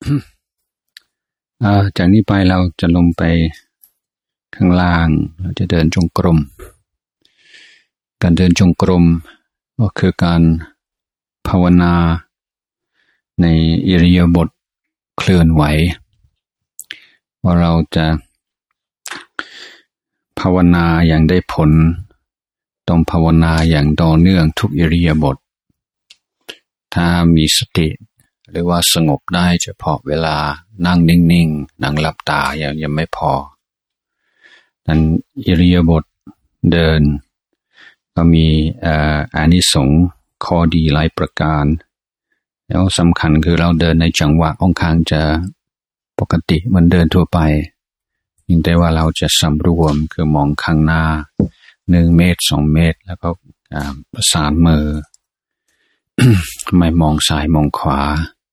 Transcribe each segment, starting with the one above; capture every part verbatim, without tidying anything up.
จากนี้ไปเราจะลงไปข้างล่างเราจะเดินจงกรมการเดินจงกรมก็คือการภาวนาในอิริยาบถเคลื่อนไหวว่าเราจะภาวนาอย่างได้ผลต้องภาวนาอย่างต่อเนื่องทุกอิริยาบถถ้ามีสติหรือว่าสงบได้เฉพาะเวลานั่งนิ่งๆนั่งหลับตายังยังไม่พอนั้นอิริยาบถเดินก็มีอานิสงส์ข้อดีหลายประการแล้วสำคัญคือเราเดินในจังหวะค่อนข้างจะปกติเหมือนเดินทั่วไปยิ่งแต่ว่าเราจะสำรวมคือมองข้างหน้าหนึ่งเมตรสองเมตรแล้วก็ประสานมือ ไม่มองซ้ายมองขวา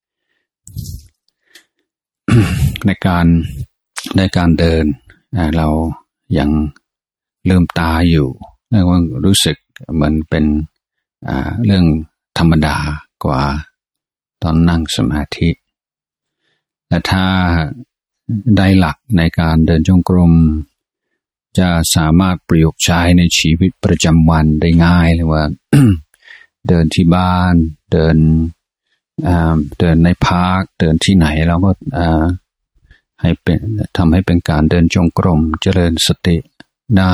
ในการในการเดินเรายังลืมตาอยู่แล้วก็รู้สึกเหมือนเป็นเรื่องธรรมดากว่าตอนนั่งสมาธิและถ้าได้หลักในการเดินจงกรมจะสามารถประยุกต์ใช้ในชีวิตประจำวันได้ง่ายเลยว่า เดินที่บ้านเดินเดินในพาร์คเดินที่ไหนเราก็ให้เป็นทำให้เป็นการเดินจงกรมเจริญสติได้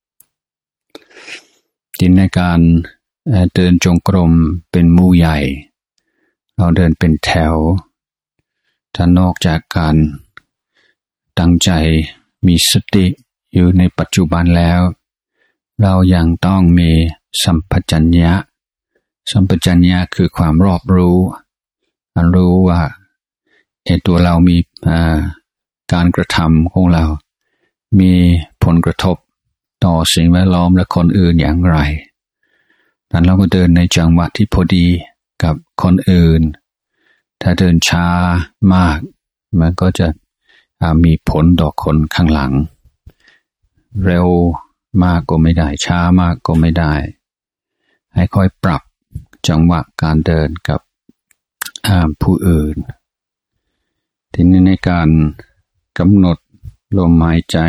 จินในการเดินจงกรมเป็นหมู่ใหญ่เราเดินเป็นแถวถ้านอกจากการตั้งใจมีสติอยู่ในปัจจุบันแล้วเรายังต้องมีสัมปชัญญะสัมปชัญญะคือความรอบรู้รู้ว่าไอ้ตัวเรามีการกระทำของเรามีผลกระทบต่อสิ่งแวดล้อมและคนอื่นอย่างไรนั้นเราก็เดินในจังหวะที่พอดีกับคนอื่นถ้าเดินช้ามากมันก็จะมีผลต่อคนข้างหลังเร็วมากก็ไม่ได้ช้ามากก็ไม่ได้ให้ค่อยปรับจังหวะการเดินกับผู้อื่นทีนี้ในการกำหนดลมหายใจ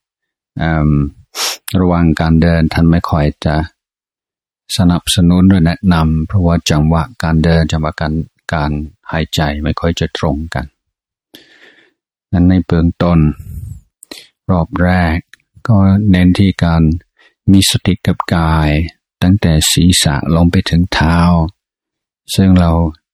ระหว่างการเดินท่านไม่ค่อยจะสนับสนุนหรือแนะนำเพราะว่าจังหวะการเดินจังหวะการการหายใจไม่ค่อยจะตรงกันนั้นในเบื้องต้นรอบแรกก็เน้นที่การมีสติกับกายตั้งแต่ศีรษะลงไปถึงเท้าซึ่งเรา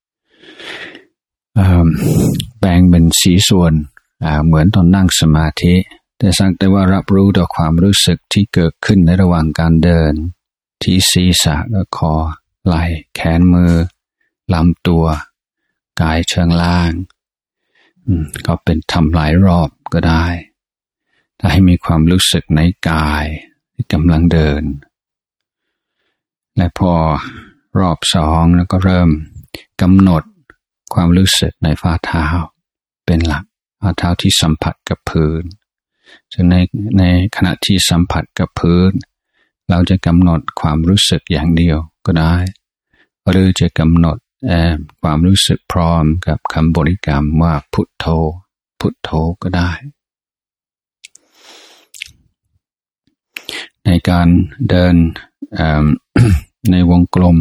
แบ่งเป็นสีส่วนเหมือนตอนนั่งสมาธิแต่สักแต่ว่ารับรู้ต่อความรู้สึกที่เกิดขึ้นในระหว่างการเดินที่ศีรษะและคอไหล่แขนมือลำตัวกายเชิงล่างก็เป็นทำหลายรอบก็ได้ถ้าให้มีความรู้สึกในกายที่กำลังเดินและพอรอบสองแล้วก็เริ่มกำหนดความรู้สึกในฝ่าเท้าเป็นหลักฝ่าเท้าที่สัมผัสกับพื้นซึ่งในในขณะที่สัมผัสกับพื้นเราจะกำหนดความรู้สึกอย่างเดียวก็ได้หรือจะกำหนดความรู้สึกพร้อมกับคำบริกรรมว่าพุทโธพุทโธก็ได้ในการเดิน ในวงกลม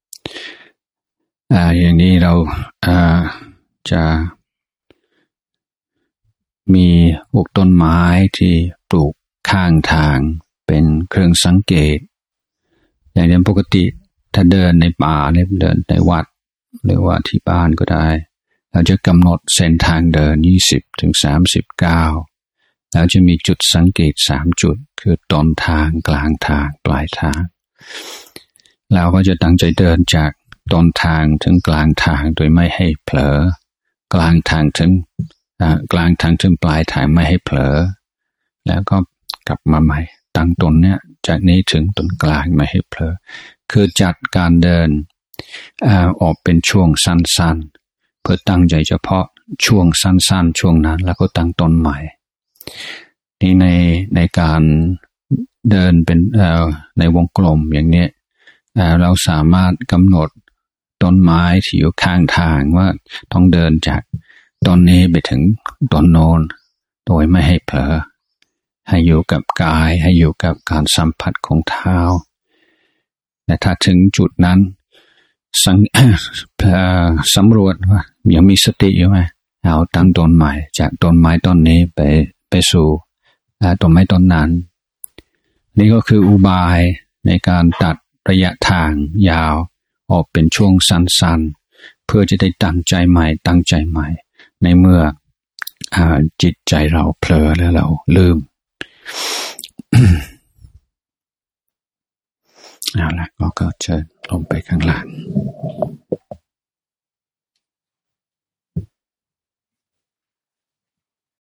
อย่างนี้เราจะมีพวกต้นไม้ที่ปลูกข้างทางเป็นเครื่องสังเกตอย่างเดิมปกติถ้าเดินในป่าเนี่ยเดินในวัดหรือว่าที่บ้านก็ได้เราจะกำหนดเส้นทางเดินยี่สิบถึงสามสิบเก้าแล้วจะมีจุดสังเกตสามจุดคือต้นทางกลางทางปลายทางเราก็จะตั้งใจเดินจากต้นทางถึงกลางทางโดยไม่ให้เผลอกลางทางถึงกลางทางถึงปลายทางไม่ให้เผลอแล้วก็กลับมาใหม่ตั้งต้นเนี้ยจากนี้ถึงต้นกลางไม่ให้เผลอคือจัดการเดินออกเป็นช่วงสั้นๆเพื่อตั้งใจเฉพาะช่วงสั้นๆช่วงนั้นแล้วก็ตั้งต้นใหม่นี่ในในการเดินเป็นในวงกลมอย่างนี้เราสามารถกำหนดต้นไม้ที่อยู่ข้างทางว่าต้องเดินจากตอนนี้ไปถึงตอนโน้นโดยไม่ให้เผลอให้อยู่กับกายให้อยู่กับการสัมผัสของเท้าแต่ถ้าถึงจุดนั้นสัง สำรวจว่ายังมีสติอยู่ไหมเอาตั้งต้นใหม่จากต้นไม้ต้นนี้ไปไปสู่ต้นไม้ต้นนั้นนี่ก็คืออุบายในการตัดระยะทางยาวออกเป็นช่วงสั้นๆเพื่อจะได้ตั้งใจใหม่ตั้งใจใหม่ในเมื่อจิตใจเราเผลอแล้วเราลืม เอาละก็เชิญลงไปข้างล่าง